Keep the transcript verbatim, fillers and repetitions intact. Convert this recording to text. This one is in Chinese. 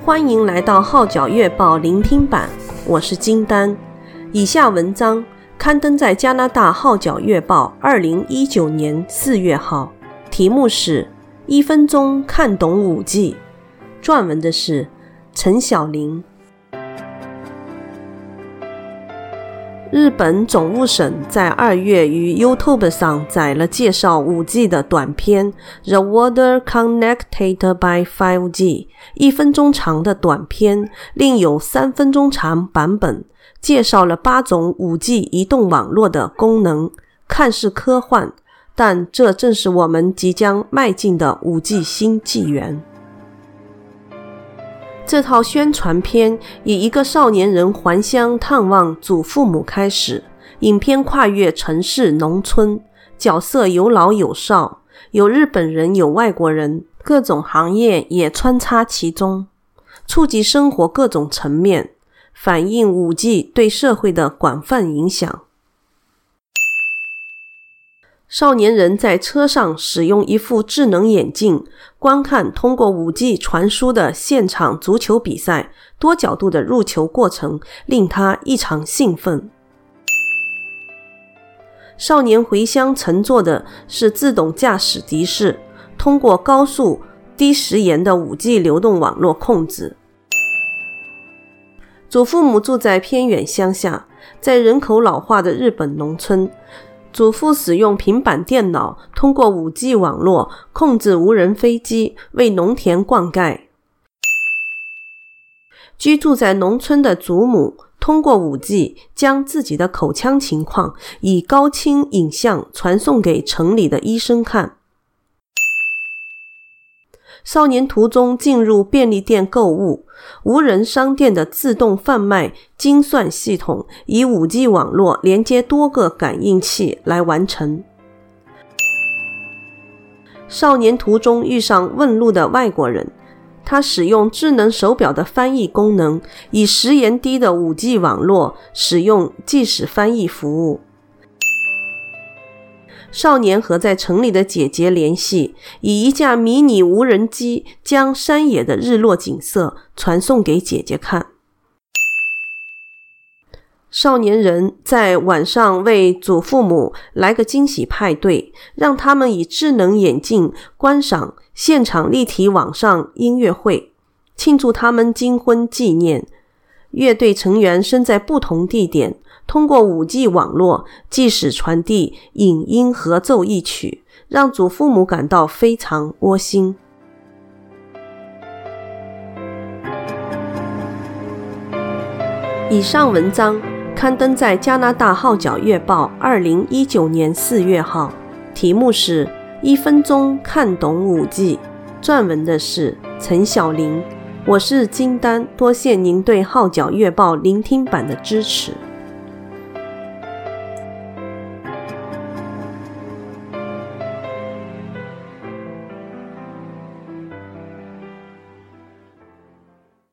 欢迎来到号角月报聆听版，我是金丹。以下文章刊登在加拿大号角月报二零一九年四月号，题目是一分钟看懂五 G， 撰文的是陈晓玲。日本总务省在二月于 YouTube 上载了介绍 五 G 的短片 The World Connected by 五 G， 一分钟长的短片，另有三分钟长版本，介绍了八种 五 G 移动网络的功能，看似科幻，但这正是我们即将迈进的 五 G 新纪元。这套宣传片以一个少年人还乡探望祖父母开始，影片跨越城市、农村，角色有老有少，有日本人有外国人，各种行业也穿插其中，触及生活各种层面，反映 五 G 对社会的广泛影响。少年人在车上使用一副智能眼镜，观看通过 五 G 传输的现场足球比赛，多角度的入球过程令他异常兴奋。少年回乡乘坐的是自动驾驶的士，通过高速低时延的 五 G 流动网络控制。祖父母住在偏远乡下，在人口老化的日本农村，祖父使用平板电脑通过 五 G 网络控制无人飞机，为农田灌溉。居住在农村的祖母通过 五 G 将自己的口腔情况以高清影像传送给城里的医生看。少年途中进入便利店购物，无人商店的自动贩卖精算系统以 五 G 网络连接多个感应器来完成。少年途中遇上问路的外国人，他使用智能手表的翻译功能，以时延低的 五 G 网络使用即时翻译服务。少年和在城里的姐姐联系，以一架迷你无人机将山野的日落景色传送给姐姐看。少年人在晚上为祖父母来个惊喜派对，让他们以智能眼镜观赏现场立体网上音乐会，庆祝他们金婚纪念。乐队成员身在不同地点，通过 五 G 网络即时传递影音合奏一曲，让祖父母感到非常窝心。以上文章刊登在加拿大号角月报二零一九年四月号，题目是一分钟看懂 五 G， 撰文的是陈晓玲。我是金丹，多谢您对号角月报聆听版的支持。